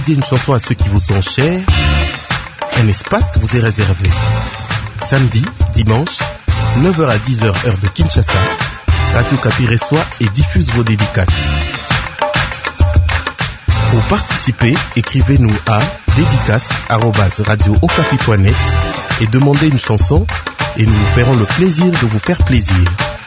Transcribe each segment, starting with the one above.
dédier une chanson à ceux qui vous sont chers, un espace vous est réservé. Samedi, dimanche, 9h à 10h heure de Kinshasa, Radio Okapi reçoit et diffuse vos dédicaces. Pour participer, écrivez-nous à dédicace@radiookapi.net et demandez une chanson et nous vous ferons le plaisir de vous faire plaisir.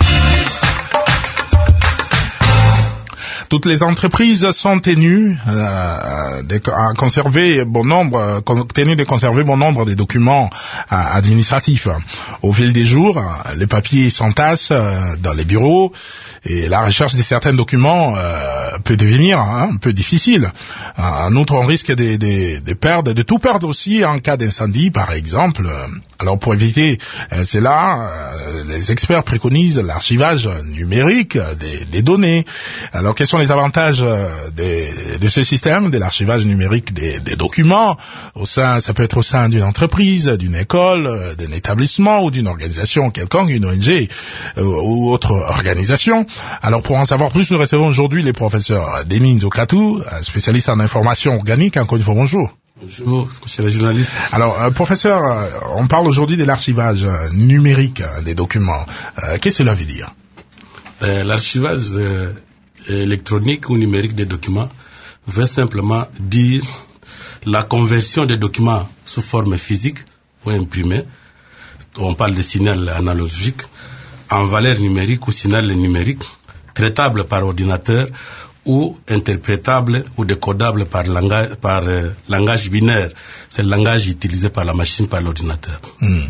Toutes les entreprises sont tenues de conserver bon nombre des documents administratifs. Au fil des jours, les papiers s'entassent dans les bureaux et la recherche de certains documents peut devenir un peu difficile. En outre, on risque de tout perdre aussi en cas d'incendie, par exemple. Alors, pour éviter cela, les experts préconisent l'archivage numérique des données. Alors, quels sont les avantages de ce système, de l'archivage numérique des documents ça peut être au sein d'une entreprise, d'une école, d'un établissement ou d'une organisation quelconque, une ONG ou autre organisation. Alors, pour en savoir plus, nous recevons aujourd'hui les professeurs Denis Nzokatou, spécialiste en information organique. Encore une fois, bonjour. Bonjour, monsieur le journaliste. Alors, professeur, on parle aujourd'hui de l'archivage numérique des documents. Qu'est-ce que cela veut dire? L'archivage électronique ou numérique des documents veut simplement dire la conversion des documents sous forme physique ou imprimée. On parle de signal analogique en valeur numérique ou signal numérique, traitable par ordinateur ou interprétable ou décodable par langage binaire. C'est le langage utilisé par la machine, par l'ordinateur.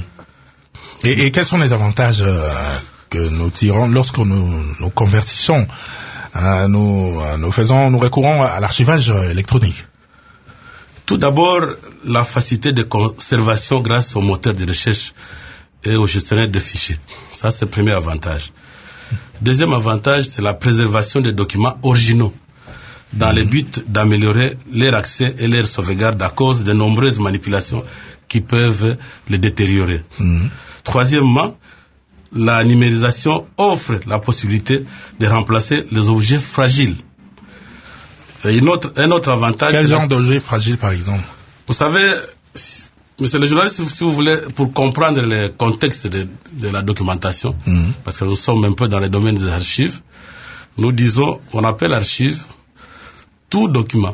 Et quels sont les avantages que nous tirons lorsque nous convertissons, nous recourons à l'archivage électronique? Tout d'abord, la facilité de conservation grâce au moteur de recherche et au gestionnaire de fichiers. Ça, c'est le premier avantage. Deuxième avantage, c'est la préservation des documents originaux dans le but d'améliorer leur accès et leur sauvegarde à cause de nombreuses manipulations qui peuvent les détériorer. Troisièmement, la numérisation offre la possibilité de remplacer les objets fragiles. Et un autre avantage... Quel genre d'objet fragile, par exemple? Vous savez, monsieur le journaliste, si vous voulez, pour comprendre le contexte de la documentation, parce que nous sommes un peu dans le domaine des archives, nous disons, on appelle archive tout document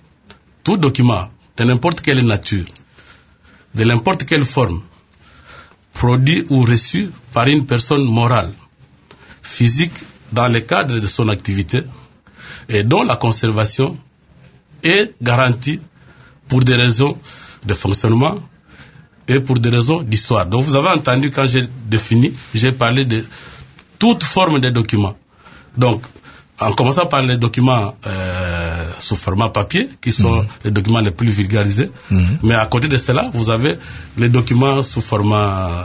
de n'importe quelle nature, de n'importe quelle forme, produit ou reçu par une personne morale, physique, dans le cadre de son activité, et dont la conservation est garantie pour des raisons de fonctionnement et pour des raisons d'histoire. Donc vous avez entendu quand j'ai parlé de toute forme de documents. Donc, en commençant par les documents sous format papier, qui sont les documents les plus vulgarisés, mais à côté de cela, vous avez les documents sous format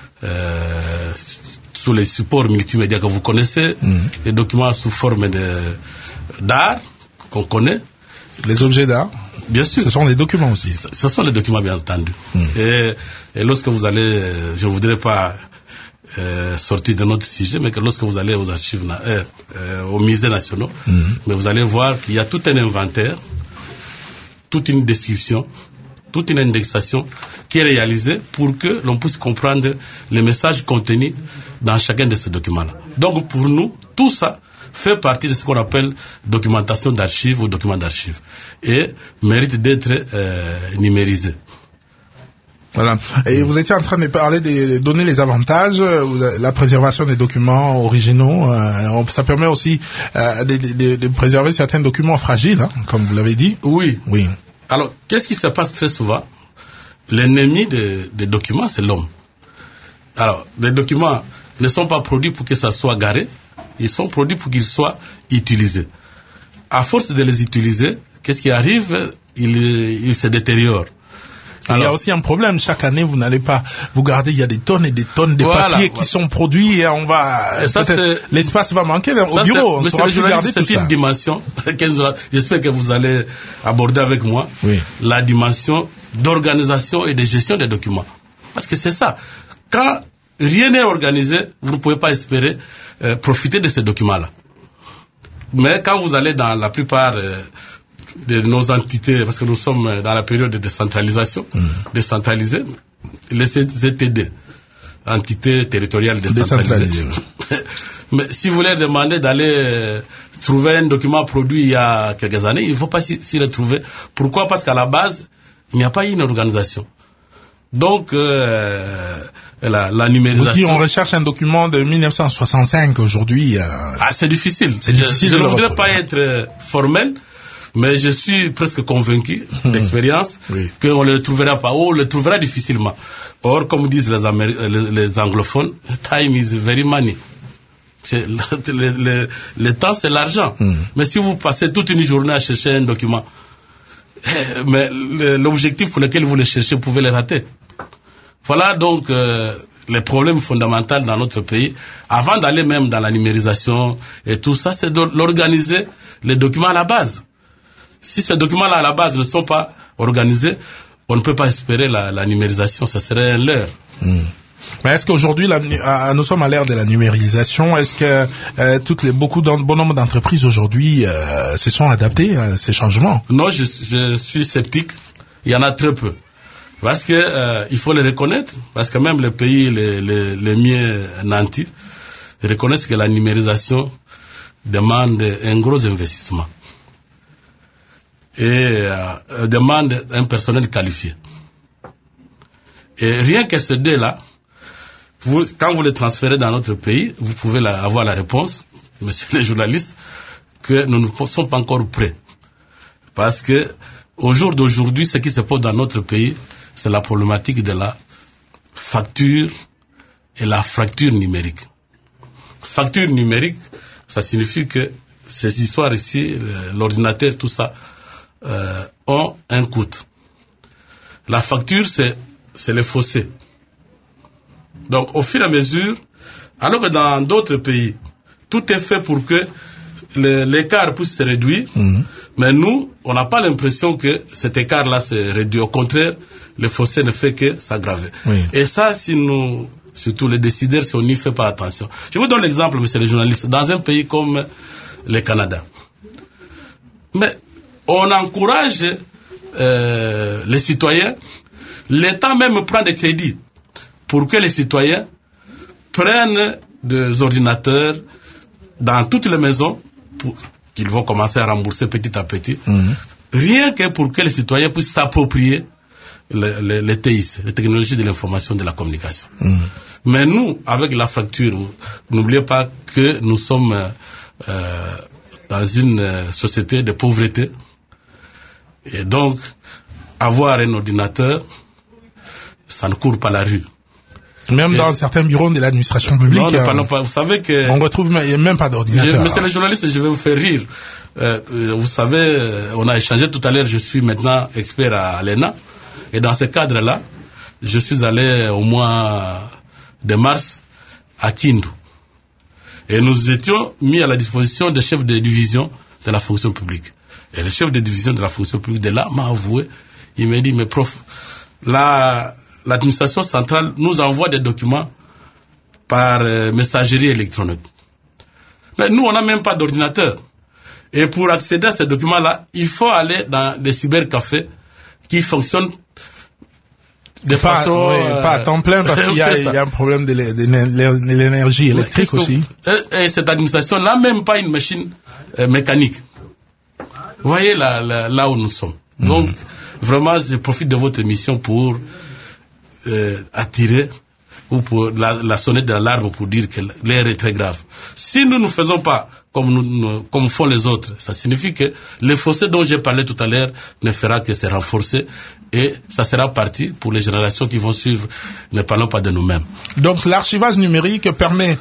sous les supports multimédia que vous connaissez, les documents sous forme d'art qu'on connaît. Les objets d'art? Bien sûr. Ce sont les documents aussi. Ce sont les documents, bien entendu. Et lorsque vous allez, je ne voudrais pas sortir de notre sujet, mais que lorsque vous allez aux archives, aux musées nationaux, mais vous allez voir qu'il y a tout un inventaire, toute une description, toute une indexation qui est réalisée pour que l'on puisse comprendre les messages contenus dans chacun de ces documents-là. Donc pour nous, tout ça fait partie de ce qu'on appelle documentation d'archives ou document d'archives et mérite d'être numérisé. Voilà. Et vous étiez en train de parler de donner les avantages, la préservation des documents originaux. Ça permet aussi de préserver certains documents fragiles, comme vous l'avez dit. Oui. Alors, qu'est-ce qui se passe très souvent? L'ennemi des documents, c'est l'homme. Alors, les documents ne sont pas produits pour que ça soit garé, ils sont produits pour qu'ils soient utilisés. À force de les utiliser, qu'est-ce qui arrive? Ils se détériorent. Alors, il y a aussi un problème. Chaque année, vous n'allez pas vous garder. Il y a des tonnes et des tonnes de papiers qui sont produits et l'espace va manquer au bureau. On ne saura plus garder tout ça. C'est une dimension. J'espère que vous allez aborder avec moi la dimension d'organisation et de gestion des documents. Parce que c'est ça. Quand rien n'est organisé, vous ne pouvez pas espérer profiter de ces documents-là. Mais quand vous allez dans la plupart de nos entités, parce que nous sommes dans la période de décentralisation, décentralisée, les ZTD, entités territoriales décentralisées. Mais si vous voulez demander d'aller trouver un document produit il y a quelques années, il ne faut pas s'y retrouver. Pourquoi? Parce qu'à la base, il n'y a pas une organisation. Donc, la numérisation... Si on recherche un document de 1965 aujourd'hui... c'est difficile. Je ne voudrais pas être formel, mais je suis presque convaincu d'expérience qu'on ne le trouvera pas, ou on le trouvera difficilement. Or, comme disent les anglophones, time is very money. Le temps, c'est l'argent. Mais si vous passez toute une journée à chercher un document, mais l'objectif pour lequel vous le cherchez, vous pouvez le rater. Voilà donc les problèmes fondamentaux dans notre pays. Avant d'aller même dans la numérisation et tout ça, c'est d'organiser les documents à la base. Si ces documents-là à la base ne sont pas organisés, on ne peut pas espérer la numérisation, ça serait un leurre. Mais est-ce qu'aujourd'hui, nous sommes à l'ère de la numérisation? Est-ce que bon nombre d'entreprises aujourd'hui se sont adaptées à ces changements? Non, je suis sceptique. Il y en a très peu. Parce que il faut le reconnaître, parce que même les pays les mieux nantis reconnaissent que la numérisation demande un gros investissement et demande un personnel qualifié. Et rien que ce deux-là, quand vous les transférez dans notre pays, vous pouvez avoir la réponse, monsieur les journalistes, que nous ne sommes pas encore prêts. Parce que au jour d'aujourd'hui, ce qui se pose dans notre pays, c'est la problématique de la facture et la fracture numérique. Facture numérique, ça signifie que ces histoires ici, l'ordinateur, tout ça, ont un coût. La facture, c'est le fossé. Donc, au fur et à mesure, alors que dans d'autres pays, tout est fait pour que l'écart puisse se réduire, mais nous, on n'a pas l'impression que cet écart-là se réduit. Au contraire, le fossé ne fait que s'aggraver. Et ça, surtout les décideurs, si on n'y fait pas attention. Je vous donne l'exemple, monsieur le journaliste, dans un pays comme le Canada. Mais on encourage les citoyens, l'État même prend des crédits pour que les citoyens prennent des ordinateurs dans toutes les maisons qu'ils vont commencer à rembourser petit à petit, rien que pour que les citoyens puissent s'approprier les TIC, les technologies de l'information et de la communication. Mais nous, avec la fracture, n'oubliez pas que nous sommes dans une société de pauvreté, et donc avoir un ordinateur, ça ne court pas la rue. Même dans certains bureaux de l'administration publique, vous savez que on retrouve même pas d'ordinateur. Monsieur le journaliste, je vais vous faire rire. Vous savez, on a échangé tout à l'heure. Je suis maintenant expert à l'ENA, et dans ce cadre-là, je suis allé au mois de mars à Kindu, et nous étions mis à la disposition des chefs de division de la fonction publique. Et le chef de division de la fonction publique de là m'a avoué, il m'a dit, mais prof, l'administration centrale nous envoie des documents par messagerie électronique. Mais nous, on n'a même pas d'ordinateur. Et pour accéder à ces documents-là, il faut aller dans des cybercafés qui fonctionnent de façon... pas à temps plein, parce qu'il y a un problème de l'énergie électrique aussi. Et cette administration n'a même pas une machine mécanique. Vous voyez là où nous sommes. Donc, vraiment, je profite de votre émission pour attirer ou pour la sonnette de l'alarme pour dire que l'air est très grave. Si nous ne faisons pas comme font les autres, ça signifie que le fossé dont j'ai parlé tout à l'heure ne fera que se renforcer, et ça sera parti pour les générations qui vont suivre. Ne parlons pas de nous-mêmes. Donc l'archivage numérique permet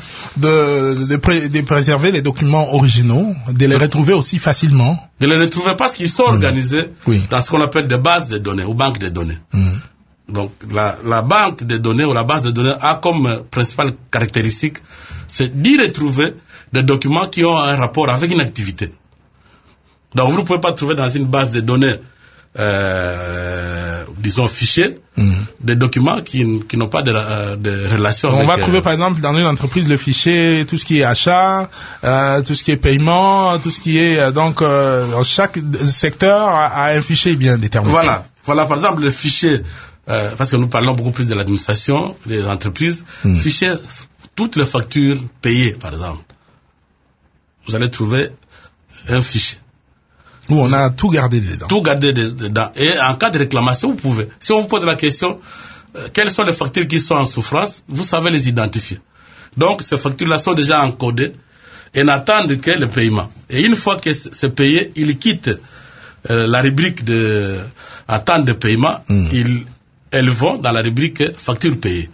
de préserver les documents originaux, de les retrouver aussi facilement. De les retrouver parce qu'ils sont organisés dans ce qu'on appelle des bases de données ou banques de données. Donc la banque de données ou la base de données a comme principale caractéristique, c'est d'y retrouver des documents qui ont un rapport avec une activité. Donc vous ne pouvez pas trouver dans une base de données disons, fichiers, des documents qui n'ont pas de relation avec... On va trouver, par exemple, dans une entreprise, le fichier, tout ce qui est achat, tout ce qui est paiement, tout ce qui est... donc, chaque secteur a un fichier bien déterminé. Voilà, par exemple, le fichier, parce que nous parlons beaucoup plus de l'administration, des entreprises, fichier, toutes les factures payées, par exemple. Vous allez trouver un fichier. Où on a tout gardé dedans. Tout gardé dedans. Et en cas de réclamation, vous pouvez. Si on vous pose la question, quelles sont les factures qui sont en souffrance, vous savez les identifier. Donc, ces factures-là sont déjà encodées et n'attendent que le paiement. Et une fois que c'est payé, ils quittent la rubrique de attente de paiement, elles vont dans la rubrique facture payée.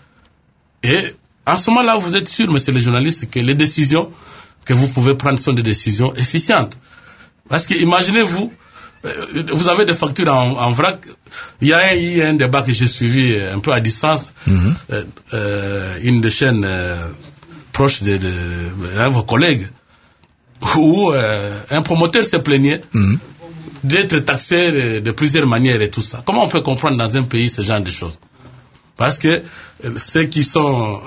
Et en ce moment-là, vous êtes sûr, monsieur le journaliste, que les décisions que vous pouvez prendre sont des décisions efficientes. Parce que imaginez-vous, vous avez des factures en vrac. Il y a eu un débat que j'ai suivi un peu à distance, une des chaînes proches de vos collègues, où un promoteur se plaignait d'être taxé de plusieurs manières et tout ça. Comment on peut comprendre dans un pays ce genre de choses? Parce que ceux qui sont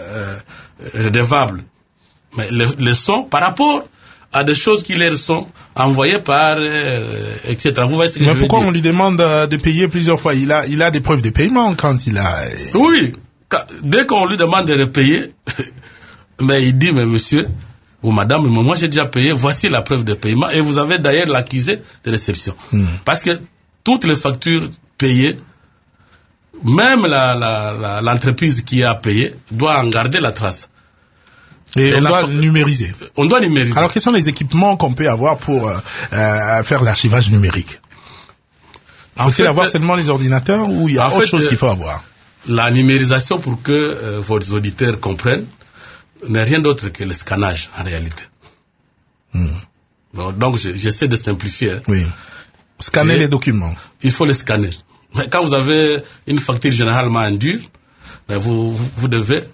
redevables, mais le sont par rapport à des choses qui leur sont envoyées par, etc. Vous voyez ce que je veux dire? Mais pourquoi on lui demande de payer plusieurs fois? Il a des preuves de paiement quand il a... Oui, dès qu'on lui demande de repayer, mais il dit, mais monsieur ou madame, moi j'ai déjà payé, voici la preuve de paiement, et vous avez d'ailleurs l'accusé de réception. Parce que toutes les factures payées, même l'entreprise qui a payé doit en garder la trace. Et on doit numériser. On doit numériser. Alors, quels sont les équipements qu'on peut avoir pour faire l'archivage numérique? Faut-il avoir seulement les ordinateurs ou il y a autre chose qu'il faut avoir? La numérisation, pour que vos auditeurs comprennent, n'est rien d'autre que le scannage, en réalité. Donc, j'essaie de simplifier. Hein. Oui. Scanner les documents. Il faut les scanner. Mais quand vous avez une facture généralement en dur, vous devez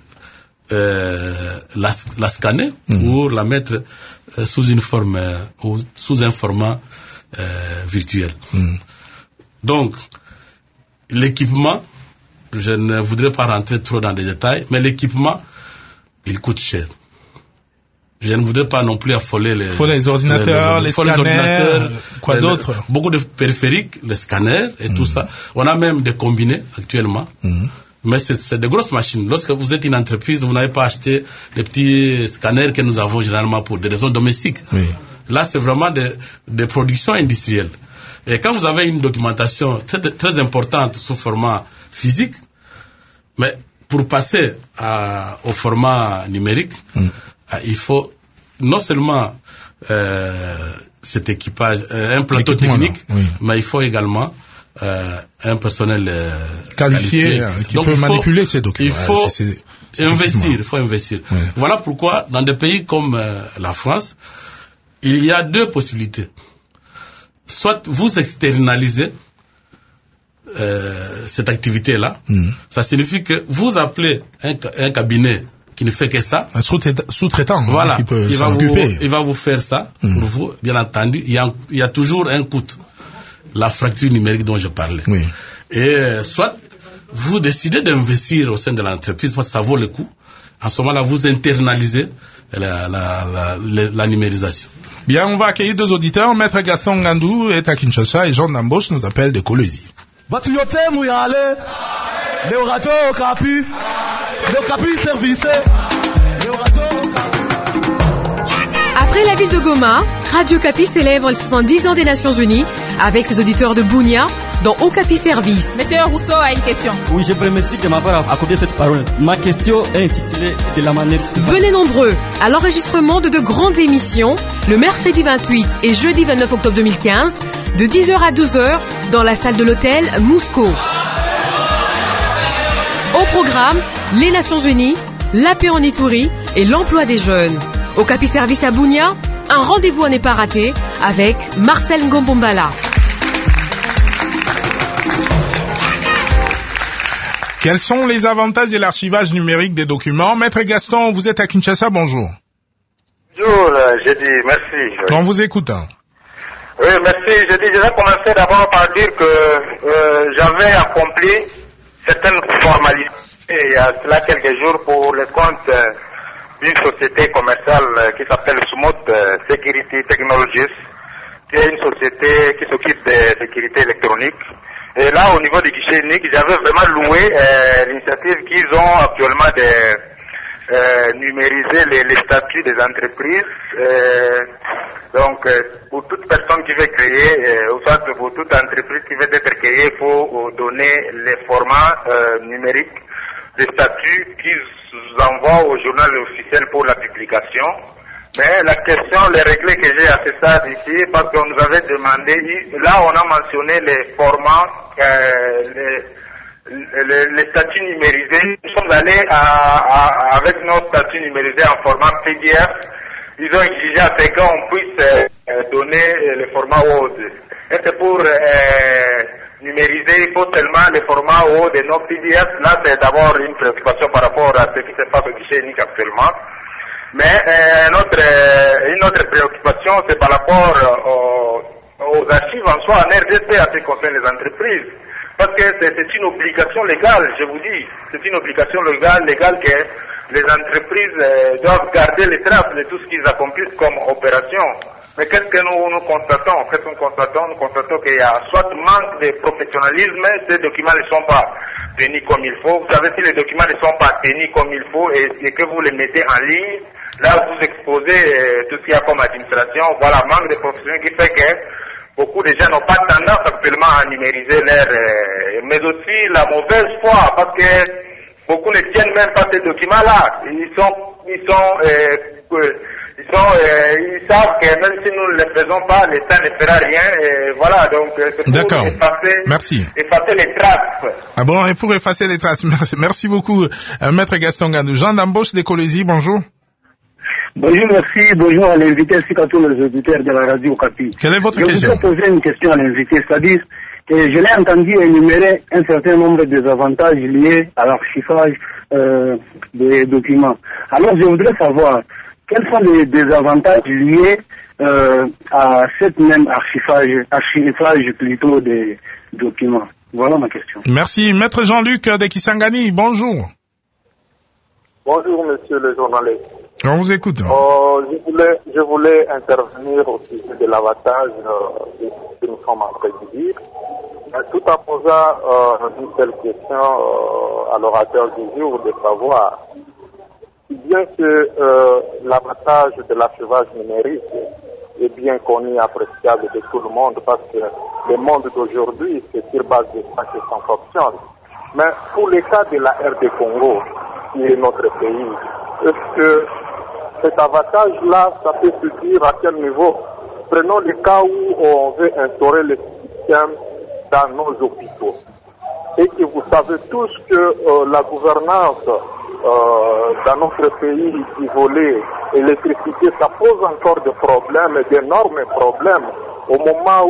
la scanner ou la mettre sous une forme ou sous un format virtuel. Donc, l'équipement, je ne voudrais pas rentrer trop dans les détails, mais l'équipement, il coûte cher. Je ne voudrais pas non plus affoler les ordinateurs, les scanners, quoi d'autre? Beaucoup de périphériques, les scanners et tout ça. On a même des combinés actuellement. Mais c'est de grosses machines. Lorsque vous êtes une entreprise, vous n'avez pas acheté les petits scanners que nous avons généralement pour des raisons domestiques. Oui. Là, c'est vraiment des productions industrielles. Et quand vous avez une documentation très importante sous format physique, mais pour passer au format numérique, il faut non seulement cet équipage, un plateau technique, mais il faut également un personnel qualifié qui peut manipuler ces documents. Il faut investir. Oui. Voilà pourquoi dans des pays comme la France, il y a deux possibilités. Soit vous externalisez cette activité-là, ça signifie que vous appelez un cabinet qui ne fait que ça. Un sous-traitant, voilà, qui peut s'en occuper. Il va vous faire ça pour vous, bien entendu. Il y a toujours un coût. La fracture numérique dont je parlais. Oui. Et soit vous décidez d'investir au sein de l'entreprise parce que ça vaut le coup. En ce moment-là, vous internalisez la numérisation. Bien, on va accueillir deux auditeurs. Maître Gaston Ngandou est à Kinshasa et Jean Dambauche nous appelle de Kolwezi. Après la ville de Goma, Radio Kapi célèbre les 70 ans des Nations Unies avec ses auditeurs de Bunia dans Okapi Service. Monsieur Rousseau a une question. Oui, je vous remercie de m'avoir accordé cette parole. Ma question est intitulée de la manière suivante. Venez nombreux à l'enregistrement de grandes émissions le mercredi 28 et jeudi 29 octobre 2015 de 10h à 12h dans la salle de l'hôtel Mousco. Au programme, les Nations Unies, la paix en Ituri et l'emploi des jeunes. Okapi Service à Bunia, un rendez-vous à ne pas rater avec Marcel Ngombombala. Quels sont les avantages de l'archivage numérique des documents? Maître Gaston, vous êtes à Kinshasa, bonjour. Bonjour, j'ai dit merci. On vous écoute. Oui, merci Je vais commencer d'abord par dire que j'avais accompli certaines formalités il y a cela quelques jours pour le compte d'une société commerciale qui s'appelle Smooth Security Technologies, qui est une société qui s'occupe de sécurité électronique. Et là, au niveau du guichet unique, j'avais vraiment loué l'initiative qu'ils ont actuellement de numériser les statuts des entreprises. Donc, pour toute personne qui veut créer, ou soit pour toute entreprise qui veut être créée, il faut donner les formats numériques des statuts qu'ils envoient au journal officiel pour la publication. Mais la question, les règles que j'ai à ce stade ici, parce qu'on nous avait demandé, là on a mentionné les formats, les statuts numérisés. Nous sommes allés avec nos statuts numérisés en format PDF. Ils ont exigé à ce qu'on puisse donner le format Word. Et c'est pour numériser, il faut tellement le format Word et nos PDF. Là, c'est d'abord une préoccupation par rapport à ce qui se passe au guichet unique actuellement. Mais une autre préoccupation, c'est par rapport aux archives en soi en RDC à ce qui concerne les entreprises. Parce que c'est une obligation légale, je vous dis. C'est une obligation légale que les entreprises doivent garder les traces de tout ce qu'ils accomplissent comme opération. Mais qu'est-ce que nous constatons? Nous constatons qu'il y a soit manque de professionnalisme, ces documents ne sont pas tenus comme il faut. Vous savez, si les documents ne sont pas tenus comme il faut et que vous les mettez en ligne, là vous exposez tout ce qu'il y a comme administration. Voilà, manque de professionnalisme qui fait que beaucoup de gens n'ont pas tendance actuellement à numériser mais aussi la mauvaise foi, parce que beaucoup ne tiennent même pas ces documents-là. Ils savent que même si nous ne les faisons pas, l'État ne fera rien. Et voilà, donc c'est pour effacer les traces. Ah bon, et pour effacer les traces, merci beaucoup, Maître Gaston Gandou. Jean d'Ambauche de Colésie, bonjour. Bonjour, merci. Bonjour à l'invité ainsi qu'à tous les auditeurs de la radio Okapi. Quelle est votre question? Je voudrais poser une question à l'invité, c'est-à-dire que je l'ai entendu énumérer un certain nombre de désavantages liés à l'archivage des documents. Alors, je voudrais savoir quels sont les désavantages liés à cette même archivage plutôt des documents. Voilà ma question. Merci. Maître Jean-Luc de Kisangani, bonjour. Bonjour, monsieur le journaliste. On vous écoute. Je voulais intervenir au sujet de l'avantage que nous sommes en train de dire. Tout en posant une seule question à l'orateur du jour, de savoir si bien que l'avantage de l'archivage numérique est bien connu et appréciable de tout le monde, parce que le monde d'aujourd'hui, c'est sur base de ça que ça fonctionne. Mais pour le cas de la RD Congo, qui est notre pays, est-ce que cet avantage-là, ça peut se dire à quel niveau? Prenons le cas où on veut instaurer le système dans nos hôpitaux. Et que vous savez tous que la gouvernance dans notre pays du volet électricité, ça pose encore des problèmes, d'énormes problèmes. Au moment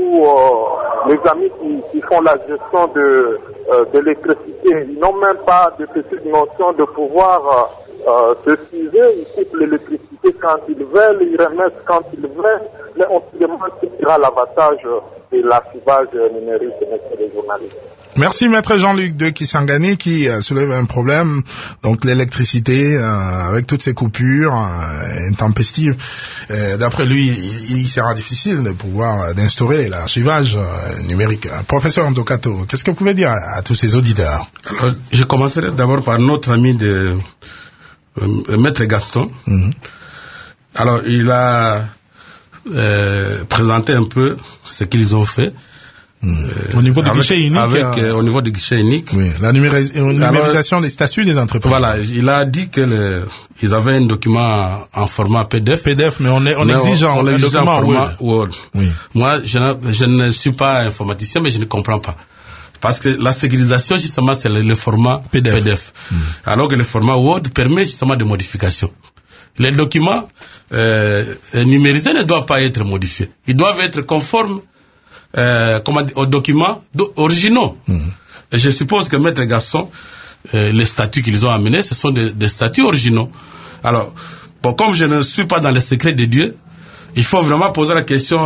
où les amis qui font la gestion de l'électricité, ils n'ont même pas de petite notion de pouvoir se suivre, ils coupent l'électricité quand ils veulent, ils remettent quand ils veulent, mais on se demande ce sera l'avantage de l'archivage numérique, monsieur les journalistes. Merci Maître Jean-Luc de Kisangani qui soulève un problème, donc l'électricité avec toutes ces coupures intempestives. D'après lui, il sera difficile de pouvoir d'instaurer l'archivage numérique. Professeur Ndokato, qu'est-ce que vous pouvez dire à tous ces auditeurs? Alors, je commencerai d'abord par notre ami de Maître Gaston. Alors, il a présenté un peu ce qu'ils ont fait. Au niveau du guichet unique. Au niveau du guichet unique. Oui, la numérisation des statuts des entreprises. Voilà, il a dit que ils avaient un document en format PDF. Mais on exige un document en format Word. Oui. Moi, je ne suis pas informaticien, mais je ne comprends pas. Parce que la sécurisation, justement, c'est le format PDF. Alors que le format Word permet justement des modifications. Les documents numérisés ne doivent pas être modifiés. Ils doivent être conformes aux documents originaux. Et je suppose que Maître Gaston, les statuts qu'ils ont amenés, ce sont des statuts originaux. Alors, comme je ne suis pas dans les secrets de Dieu, Il faut vraiment poser la question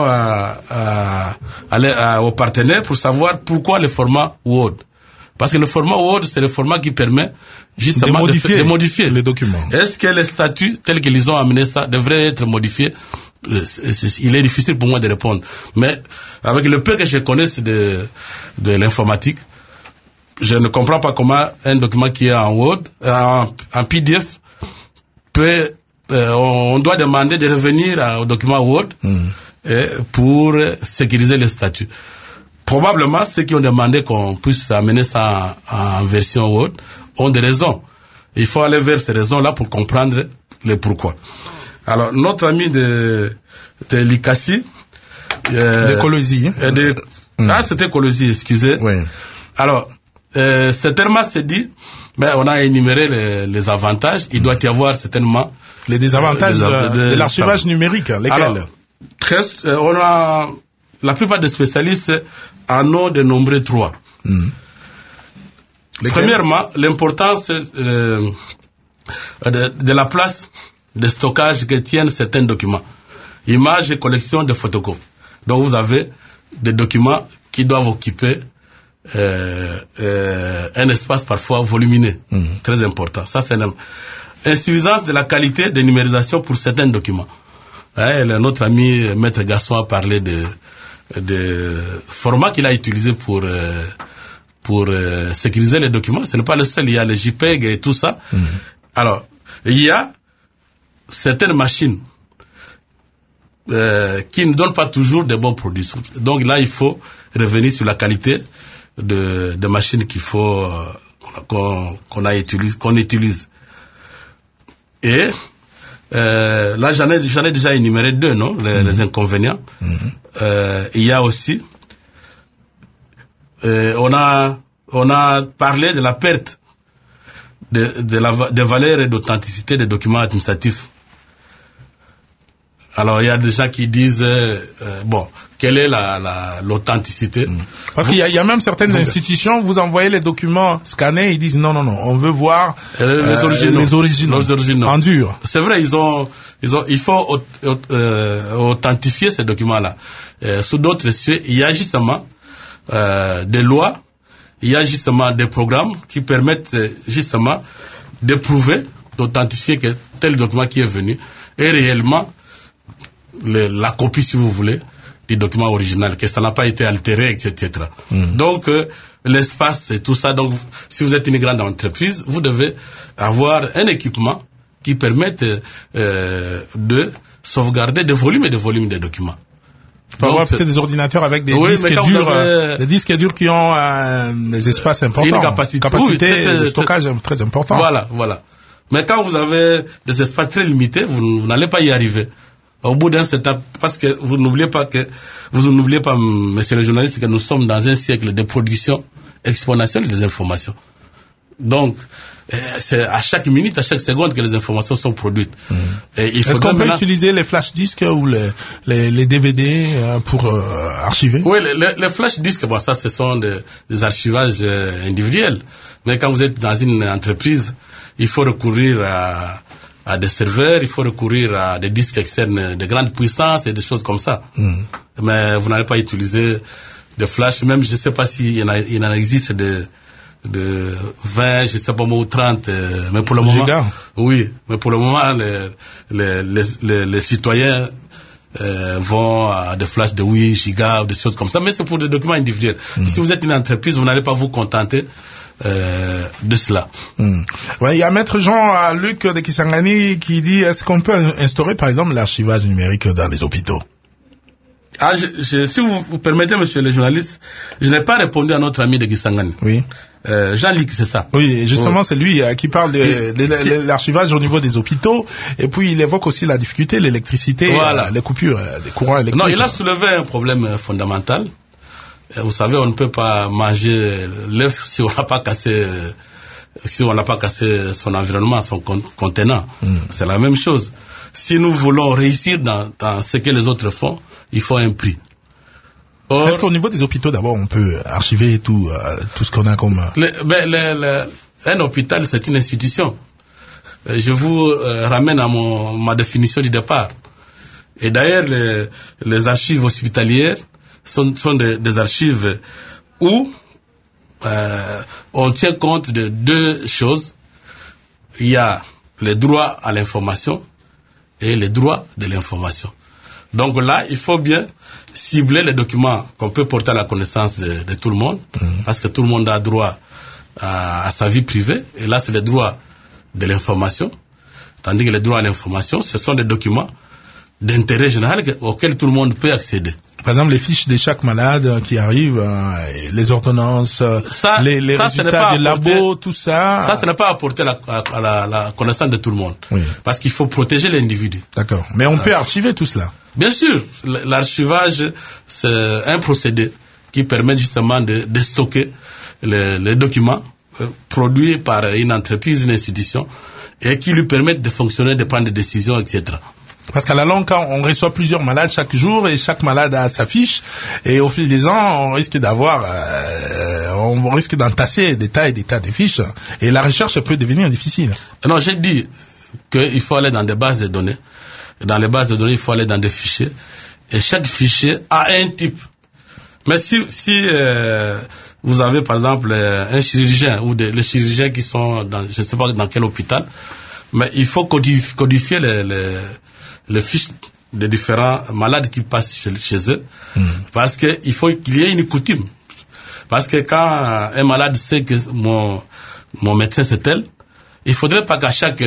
aux partenaires pour savoir pourquoi le format Word. Parce que le format Word, c'est le format qui permet justement de modifier les documents. Est-ce que les statuts tels qu'ils ont amené ça devraient être modifiés? Il est difficile pour moi de répondre. Mais avec le peu que je connaisse de l'informatique, je ne comprends pas comment un document qui est en Word, en PDF, peut, on doit demander de revenir au document Word pour sécuriser les statuts. Probablement, ceux qui ont demandé qu'on puisse amener ça en version Word ont des raisons. Il faut aller vers ces raisons-là pour comprendre le pourquoi. Alors, notre ami de l'ICASI... de Colosi. C'était Colosi, excusez. Oui. Alors, certainement, c'est dit, on a énuméré les avantages. Il doit y avoir certainement... Les désavantages de l'archivage numérique, lesquels? Alors, la plupart des spécialistes en ont de nombreux 3. Premièrement, l'importance de la place de stockage que tiennent certains documents. Images et collections de photocopies. Donc vous avez des documents qui doivent occuper un espace parfois volumineux. Très important. Ça, c'est insuffisance de la qualité de numérisation pour certains documents. Notre ami Maître Gasson a parlé de format qu'il a utilisé pour sécuriser les documents. Ce n'est pas le seul, il y a les JPEG et tout ça. Alors, il y a certaines machines qui ne donnent pas toujours de bons produits. Donc là, il faut revenir sur la qualité de machines qu'il faut qu'on utilise. Et là, j'en ai déjà énuméré 2, non, les inconvénients. Il y a aussi, on a parlé de la perte de valeur et d'authenticité des documents administratifs. Alors, il y a des gens qui disent, quelle est l'authenticité? Parce qu'il y a même certaines institutions, vous envoyez les documents scannés, ils disent non, on veut voir les originaux. En dur. C'est vrai, il faut authentifier ces documents-là. Sous d'autres cieux, il y a justement des lois, il y a justement des programmes qui permettent justement de prouver, d'authentifier que tel document qui est venu est réellement la copie, si vous voulez, du document original, que ça n'a pas été altéré, etc. Donc, l'espace et tout ça. Donc, si vous êtes une grande entreprise, vous devez avoir un équipement qui permette de sauvegarder des volumes et des volumes de documents. Il faut avoir peut-être des ordinateurs avec des disques durs qui ont des espaces importants. Une capacité de stockage très importante. Voilà. Mais quand vous avez des espaces très limités, vous n'allez pas y arriver. Au bout d'un certain, parce que vous n'oubliez pas, messieurs les journalistes, que nous sommes dans un siècle de production exponentielle des informations. Donc, c'est à chaque minute, à chaque seconde que les informations sont produites. Est-ce qu'on peut utiliser les flash disques ou les DVD pour archiver? Oui, les flash disques, ça, ce sont des archivages individuels. Mais quand vous êtes dans une entreprise, il faut recourir à des serveurs, il faut recourir à des disques externes de grande puissance et des choses comme ça. Mais vous n'allez pas utiliser de flash, même je ne sais pas s'il en existe de 20, je ne sais pas moi, ou 30, mais pour le moment... Giga. Oui, mais pour le moment, les citoyens vont à des flashs de 8 gigas ou des choses comme ça, mais c'est pour des documents individuels. Si vous êtes une entreprise, vous n'allez pas vous contenter de cela. Ouais, il y a Maître Jean-Luc de Kisangani qui dit, est-ce qu'on peut instaurer par exemple l'archivage numérique dans les hôpitaux? Si vous permettez, monsieur le journaliste, je n'ai pas répondu à notre ami de Kisangani. Oui. Jean-Luc, c'est ça. Oui, justement, c'est lui qui parle de l'archivage au niveau des hôpitaux, et puis il évoque aussi la difficulté, l'électricité, les coupures des courants électriques. Non, il a soulevé un problème fondamental. Vous savez, on ne peut pas manger l'œuf si on n'a pas cassé son environnement, son contenant. C'est la même chose. Si nous voulons réussir dans ce que les autres font, il faut un prix. Est-ce qu'au niveau des hôpitaux, d'abord, on peut archiver tout ce qu'on a comme... Un hôpital, c'est une institution. Je vous ramène à ma définition du départ. Et d'ailleurs, les archives hospitalières sont des archives où on tient compte de deux choses. Il y a les droits à l'information et les droits de l'information. Donc là, il faut bien cibler les documents qu'on peut porter à la connaissance de tout le monde, parce que tout le monde a droit à sa vie privée, et là, c'est les droits de l'information, tandis que les droits à l'information, ce sont des documents d'intérêt général auxquels tout le monde peut accéder. Par exemple, les fiches de chaque malade qui arrive, les ordonnances, les résultats des labos, tout ça. Ça, ce n'est pas apporté à la connaissance de tout le monde. Oui. Parce qu'il faut protéger l'individu. D'accord. Mais on peut archiver tout cela. Bien sûr. L'archivage, c'est un procédé qui permet justement de stocker les documents produits par une entreprise, une institution, et qui lui permettent de fonctionner, de prendre des décisions, etc. Parce qu'à la longue, quand on reçoit plusieurs malades chaque jour et chaque malade a sa fiche, et au fil des ans, on risque d'entasser des tas et des tas de fiches, et la recherche peut devenir difficile. Non, j'ai dit qu'il faut aller dans des bases de données. Dans les bases de données, il faut aller dans des fichiers, et chaque fichier a un type. Mais si vous avez par exemple un chirurgien ou les chirurgiens qui sont dans, je ne sais pas dans quel hôpital, mais il faut codifier les fiches des différents malades qui passent chez eux, parce que il faut qu'il y ait une coutume. Parce que quand un malade sait que mon médecin c'est tel, il faudrait pas qu'à chaque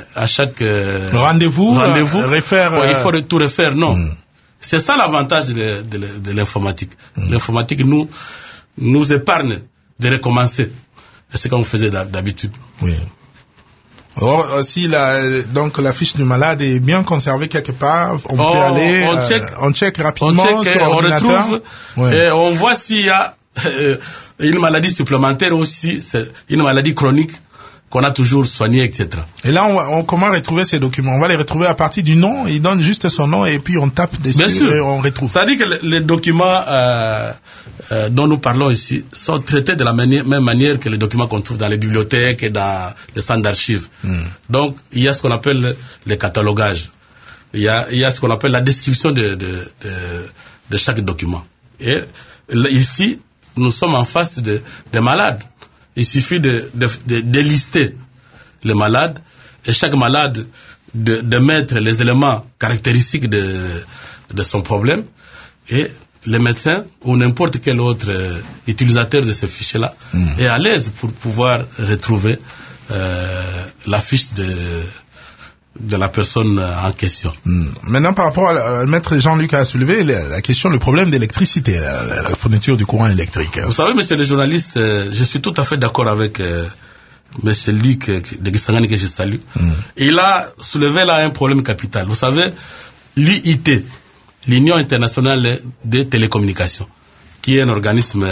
rendez-vous il faut tout refaire. Non. C'est ça l'avantage de l'informatique. L'informatique nous épargne de recommencer. C'est comme on faisait d'habitude. Oui. Or, si donc la fiche du malade est bien conservée quelque part, on peut aller, on check rapidement sur l'ordinateur. On retrouve, et on voit s'il y a une maladie supplémentaire ou si c'est une maladie chronique qu'on a toujours soigné, etc. Et là, comment retrouver ces documents? On va les retrouver à partir du nom, il donne juste son nom et puis on tape dessus et on retrouve. C'est-à-dire que les documents dont nous parlons ici sont traités de la même manière que les documents qu'on trouve dans les bibliothèques et dans les centres d'archives. Donc, il y a ce qu'on appelle le catalogage. Il y a ce qu'on appelle la description de chaque document. Et ici, nous sommes en face des malades. Il suffit de lister les malades et chaque malade de mettre les éléments caractéristiques de son problème, et le médecin ou n'importe quel autre utilisateur de ce fichier-là est à l'aise pour pouvoir retrouver la fiche de la personne en question. Maintenant, par rapport à maître Jean-Luc a soulevé la question, le problème d'électricité, la fourniture du courant électrique. Vous savez, monsieur le journaliste, je suis tout à fait d'accord avec monsieur Luc de Gisangani, que je salue. Il a soulevé là un problème capital. Vous savez, l'UIT, l'Union internationale des télécommunications, qui est un organisme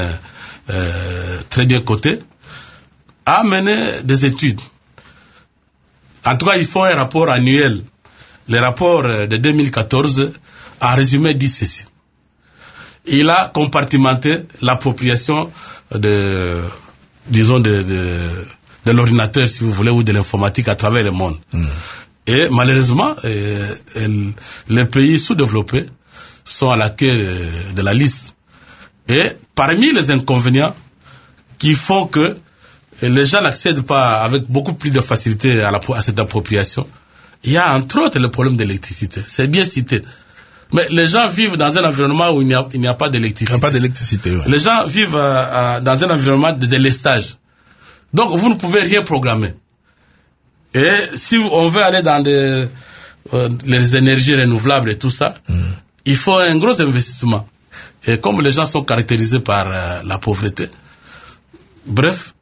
très bien coté, a mené des études. En tout cas, ils font un rapport annuel. Le rapport de 2014, en résumé, dit ceci. Il a compartimenté l'appropriation de l'ordinateur, si vous voulez, ou de l'informatique à travers le monde. Et malheureusement, les pays sous-développés sont à la queue de la liste. Et parmi les inconvénients qui font que les gens n'accèdent pas avec beaucoup plus de facilité à cette appropriation, il y a entre autres le problème d'électricité. C'est bien cité. Mais les gens vivent dans un environnement où il n'y a pas d'électricité. Il n'y a pas d'électricité, oui. Les gens vivent dans un environnement de délestage. Donc vous ne pouvez rien programmer. Et si on veut aller dans les énergies renouvelables et tout ça, il faut un gros investissement. Et comme les gens sont caractérisés par la pauvreté, bref,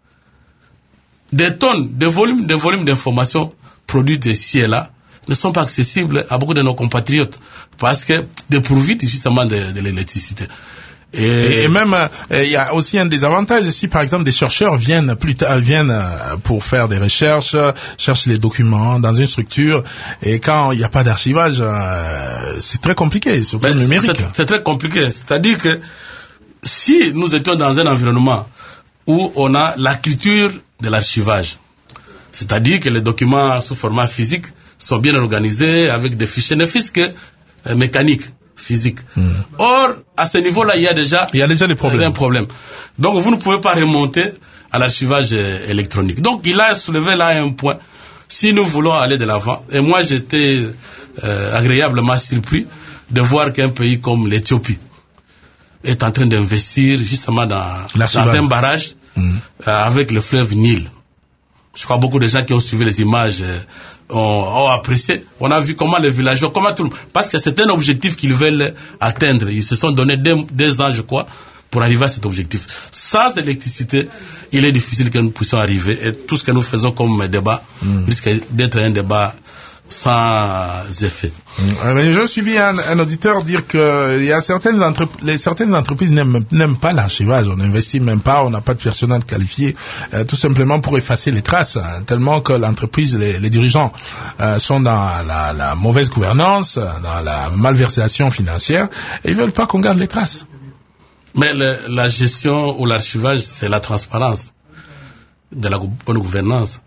des tonnes, des volumes d'informations produites ici et là ne sont pas accessibles à beaucoup de nos compatriotes parce que dépourvus justement de l'électricité. Et même, il y a aussi un désavantage si par exemple des chercheurs viennent pour faire des recherches, cherchent les documents dans une structure, et quand il n'y a pas d'archivage, c'est très compliqué, surtout le numérique. C'est très compliqué. C'est-à-dire que si nous étions dans un environnement où on a la culture de l'archivage, c'est-à-dire que les documents sous format physique sont bien organisés avec des fichiers, ne fût-ce que mécanique, physique. Or, à ce niveau-là, il y a déjà des problèmes. Un problème. Donc, vous ne pouvez pas remonter à l'archivage électronique. Donc, il a soulevé là un point. Si nous voulons aller de l'avant, et moi j'étais agréablement surpris de voir qu'un pays comme l'Éthiopie est en train d'investir justement dans un barrage avec le fleuve Nil. Je crois beaucoup de gens qui ont suivi les images ont apprécié. On a vu comment les villageois, parce que c'est un objectif qu'ils veulent atteindre. Ils se sont donné 2 ans, je crois, pour arriver à cet objectif. Sans électricité, il est difficile que nous puissions arriver. Et tout ce que nous faisons comme débat risque d'être un débat sans effet. J'ai suivi un auditeur dire que il y a certaines entreprises n'aiment pas l'archivage. On n'investit même pas, on n'a pas de personnel qualifié, tout simplement pour effacer les traces, tellement que l'entreprise, les dirigeants sont dans la mauvaise gouvernance, dans la malversation financière, et ils veulent pas qu'on garde les traces. Mais la gestion ou l'archivage, c'est la transparence de la bonne gouvernance.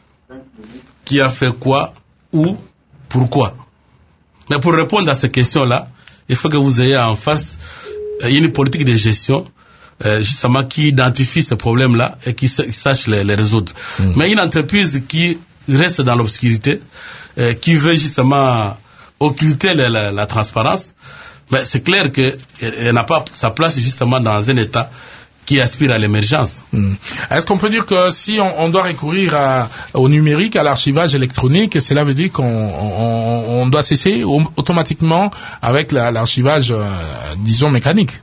Qui a fait quoi, où, pourquoi. Mais pour répondre à ces questions-là, il faut que vous ayez en face une politique de gestion justement qui identifie ces problèmes-là et qui sache les résoudre. Mais une entreprise qui reste dans l'obscurité, qui veut justement occulter la transparence, mais c'est clair qu'elle n'a pas sa place justement dans un État qui aspire à l'émergence. Est-ce qu'on peut dire que si on doit recourir au numérique, à l'archivage électronique, cela veut dire qu'on doit cesser automatiquement avec l'archivage, disons, mécanique?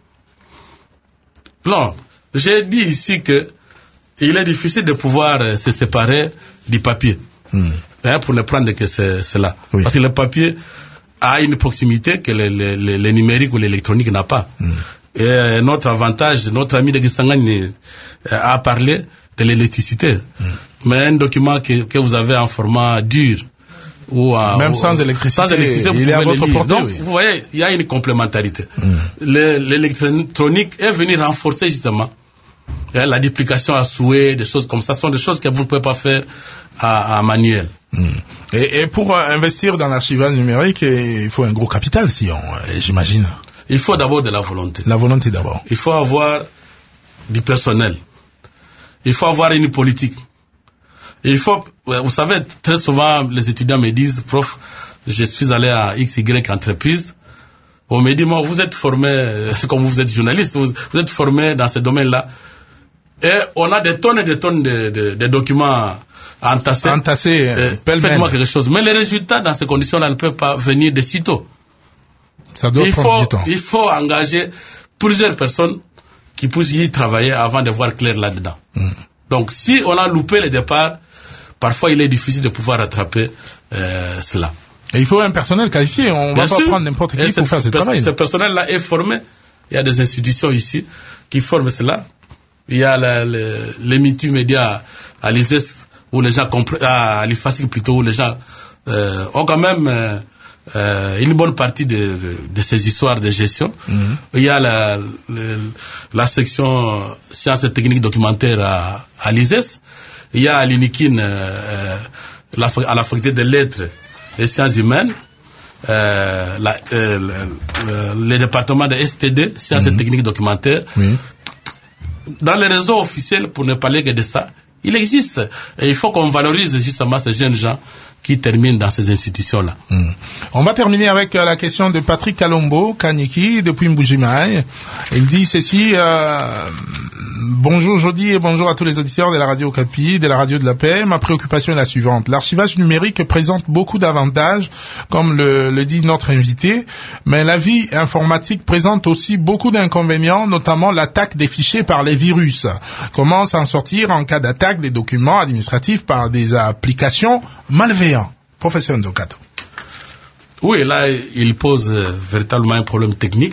Non. J'ai dit ici que il est difficile de pouvoir se séparer du papier. Pour ne prendre que cela. Oui. Parce que le papier a une proximité que le numérique ou l'électronique n'a pas. Et notre avantage, notre ami de Gisangani a parlé de l'électricité. Mais un document que vous avez en format dur ou même sans électricité, il est à votre portée. Donc, vous voyez, il y a une complémentarité. L'électronique est venu renforcer justement la duplication à souhait, des choses comme ça, sont des choses que vous ne pouvez pas faire à manuel. Et pour investir dans l'archivage numérique, il faut un gros capital, j'imagine. Il faut d'abord de la volonté. La volonté d'abord. Il faut avoir du personnel. Il faut avoir une politique. Il faut, vous savez, très souvent, les étudiants me disent, prof, je suis allé à XY entreprise. On me dit, moi, vous êtes formé, comme vous êtes journaliste, vous êtes formé dans ce domaine-là. Et on a des tonnes et des tonnes de documents entassés. Faites-moi quelque chose. Mais les résultats dans ces conditions-là ne peuvent pas venir de sitôt. Ça doit prendre du temps. Il faut engager plusieurs personnes qui puissent y travailler avant de voir clair là-dedans. Donc, si on a loupé le départ, parfois il est difficile de pouvoir rattraper cela. Et il faut un personnel qualifié. On ne va pas prendre n'importe qui pour faire ce travail. Ce personnel-là est formé. Il y a des institutions ici qui forment cela. Il y a les multimédias à l'ISES où les gens comprennent, à l'IFASIC plutôt, où les gens ont quand même une bonne partie de ces histoires de gestion. Il y a la section sciences et techniques documentaires à l'ISES. Il y a à l'UNIKIN, à la faculté des lettres et sciences humaines, le département de STD, sciences et techniques documentaires. Dans les réseaux officiels, pour ne parler que de ça, il existe. Et il faut qu'on valorise justement ces jeunes gens qui terminent dans ces institutions-là. On va terminer avec la question de Patrick Kalombo, Kanyiki, depuis Mbujimaï. Il dit ceci, bonjour Jody et bonjour à tous les auditeurs de la radio Okapi, de la radio de la paix. Ma préoccupation est la suivante. L'archivage numérique présente beaucoup d'avantages, comme le dit notre invité, mais la vie informatique présente aussi beaucoup d'inconvénients, notamment l'attaque des fichiers par les virus. Comment s'en sortir en cas d'attaque des documents administratifs par des applications malveillantes? Professeur Nzokato. Oui, là, il pose véritablement un problème technique.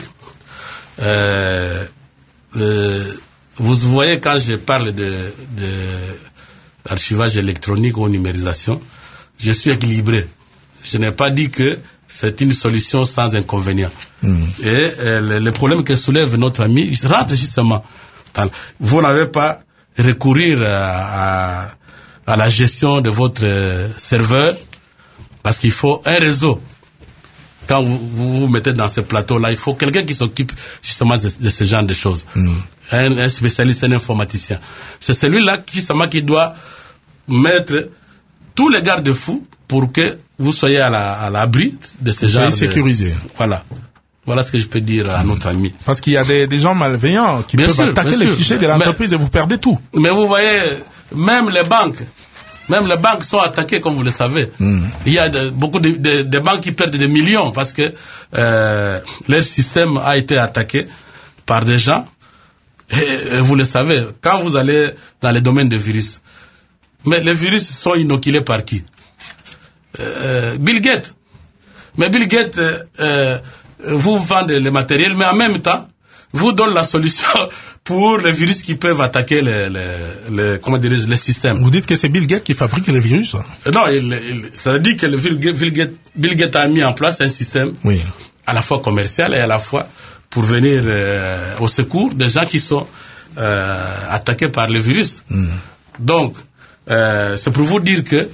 Vous voyez, quand je parle de archivage électronique ou numérisation, je suis équilibré. Je n'ai pas dit que c'est une solution sans inconvénient. Et le problème que soulève notre ami, il rentre justement dans... Vous n'avez pas recourir à la gestion de votre serveur, parce qu'il faut un réseau quand vous vous mettez dans ce plateau-là, il faut quelqu'un qui s'occupe justement de ce genre de choses. Un spécialiste, un informaticien. C'est celui-là justement qui doit mettre tous les garde-fous pour que vous soyez à l'abri de ce genre de... sécurisé. Voilà ce que je peux dire à notre ami. Parce qu'il y a des gens malveillants qui peuvent attaquer les fichiers de l'entreprise et vous perdez tout. Mais vous voyez, même les banques sont attaquées, comme vous le savez. Il y a beaucoup de banques qui perdent des millions parce que leur système a été attaqué par des gens. Et vous le savez, quand vous allez dans les domaines de virus, mais les virus sont inoculés par qui? Bill Gates. Mais Bill Gates vous vend le matériel, mais en même temps, vous donne la solution pour les virus qui peuvent attaquer les systèmes. Vous dites que c'est Bill Gates qui fabrique les virus? Non, ça veut dire que Bill Gates a mis en place un système à la fois commercial et à la fois pour venir au secours des gens qui sont attaqués par le virus. Donc, c'est pour vous dire que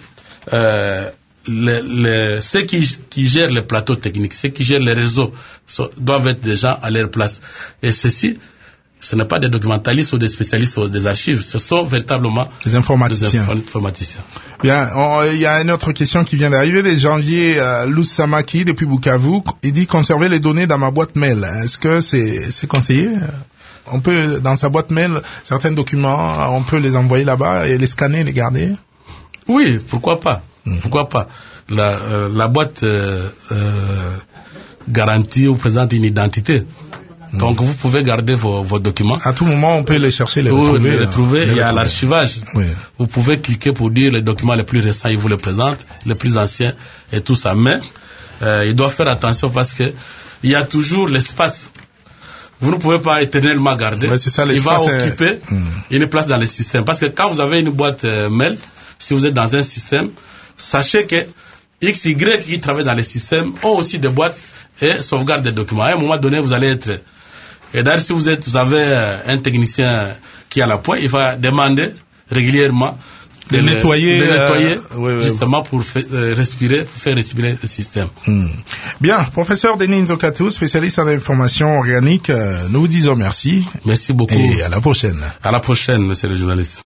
ceux qui gèrent les plateaux techniques, ceux qui gèrent les réseaux doivent être des gens à leur place. Et ceci, ce n'est pas des documentalistes ou des spécialistes ou des archives, ce sont véritablement des informaticiens. Bien, il y a une autre question qui vient d'arriver de janvier. Loussamaki depuis Bukavu, il dit conserver les données dans ma boîte mail. Est-ce que c'est conseillé? On peut, dans sa boîte mail, certains documents, on peut les envoyer là-bas et les scanner, les garder? Oui, pourquoi pas? Pourquoi pas? La boîte garantit ou présente une identité. Donc vous pouvez garder vos documents. À tout moment, on peut les chercher, les retrouver. Il y a l'archivage. Vous pouvez cliquer pour dire les documents les plus récents, ils vous les présentent, les plus anciens et tout ça. Mais il doit faire attention parce que il y a toujours l'espace. Vous ne pouvez pas éternellement garder. Il va occuper une place dans le système. Parce que quand vous avez une boîte mail, si vous êtes dans un système, sachez que X, Y qui travaillent dans le système ont aussi des boîtes et sauvegardent des documents. À un moment donné, vous allez être... Et d'ailleurs, si vous avez un technicien qui est à la pointe, il va demander régulièrement de nettoyer justement pour faire respirer le système. Bien, professeur Denis Nzokatu, spécialiste en information organique, nous vous disons merci. Merci beaucoup. Et à la prochaine. À la prochaine, monsieur le journaliste.